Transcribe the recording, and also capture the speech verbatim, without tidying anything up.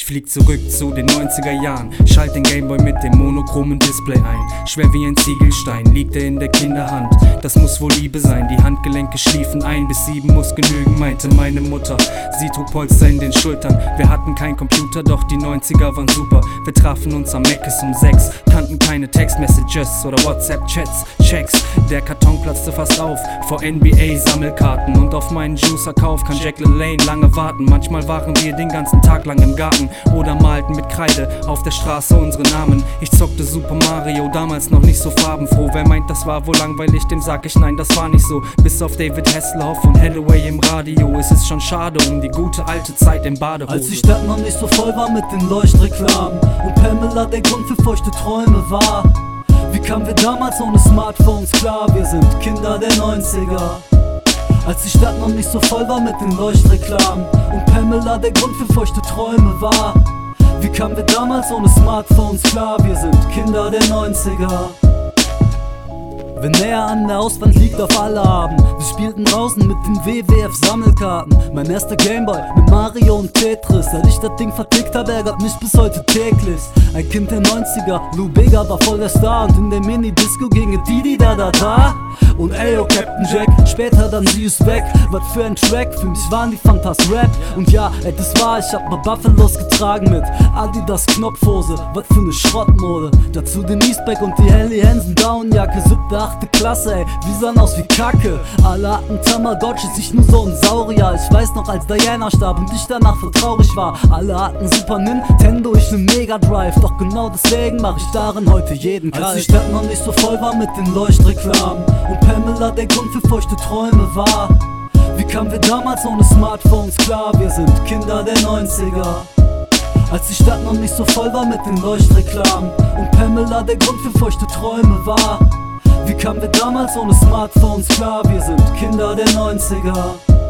flieg zurück zu den neunziger Jahren, schalt den Gameboy mit dem monochromen Display ein. Schwer wie ein Ziegelstein liegt er in der Kinderhand. Das muss wohl Liebe sein, die Handgelenke schliefen ein. Bis sieben muss genügen, meinte meine Mutter. Sie trug Polster in den Schultern. Wir hatten kein Computer, doch die neunziger waren super. Wir trafen uns am Meckes um sechs, kannten keine Textmessages oder WhatsApp-Chats, Checks. Der Karton platzte fast auf vor N B A-Sammelkarten. Und auf meinen Juicer-Kauf kann Jack LaLanne lange warten. Manchmal waren wir den ganzen Tag lang im Garten oder malten mit Kreide auf der Straße unsere Namen. Ich zockte Super Mario, damals noch nicht so farbenfroh. Wer meint, das war wohl langweilig, dem sag ich nein, das war nicht so. Bis auf David Hasselhoff und Hathaway im Radio. Es ist schon schade um die gute alte Zeit im Badehose. Als die Stadt noch nicht so voll war mit den Leuchtreklamen und Pamela der Grund für feuchte Träume war. Wie kamen wir damals ohne Smartphones klar? Wir sind Kinder der neunziger. Als die Stadt noch nicht so voll war mit den Leuchtreklamen und Pamela der Grund für feuchte Träume war. Wie kamen wir damals ohne Smartphones klar? Wir sind Kinder der neunziger. Wer näher an der Auswand liegt auf alle Abend. Wir spielten draußen mit den W W F-Sammelkarten. Mein erster Gameboy mit Mario und Tetris. Seit ich das Ding vertickt habe, ärgert mich bis heute täglich. Ein Kind der neunziger, Lou Bega war voll der Star. Und in der Mini-Disco ginge Didi da da da. Und eyo Captain Jack, später dann sie ist weg. Was für ein Track, für mich waren die Fantas Rap. Und ja, ey, das war, ich hab mal Buffalos getragen mit Adidas Knopfhose, was für ne Schrottmode. Dazu den Eastback und die Helly Hansen Downjacke. Siebte, achte Klasse, ey, wir sahen aus wie Kacke. Alle hatten Tamagotchis, ich nur so ein Saurier. Ich weiß noch, als Diana starb und ich danach so traurig war. Alle hatten Super Nintendo, ich ne Mega Drive. Doch genau deswegen mach ich darin heute jeden Kreis. Als die Stadt noch nicht so voll war mit den Leuchtreklamen und Pamela der Grund für feuchte Träume war. Wie kamen wir damals ohne Smartphones klar? Wir sind Kinder der neunziger. Als die Stadt noch nicht so voll war mit den Leuchtreklamen und Pamela der Grund für feuchte Träume war. Wie kamen wir damals ohne Smartphones klar? Wir sind Kinder der neunziger.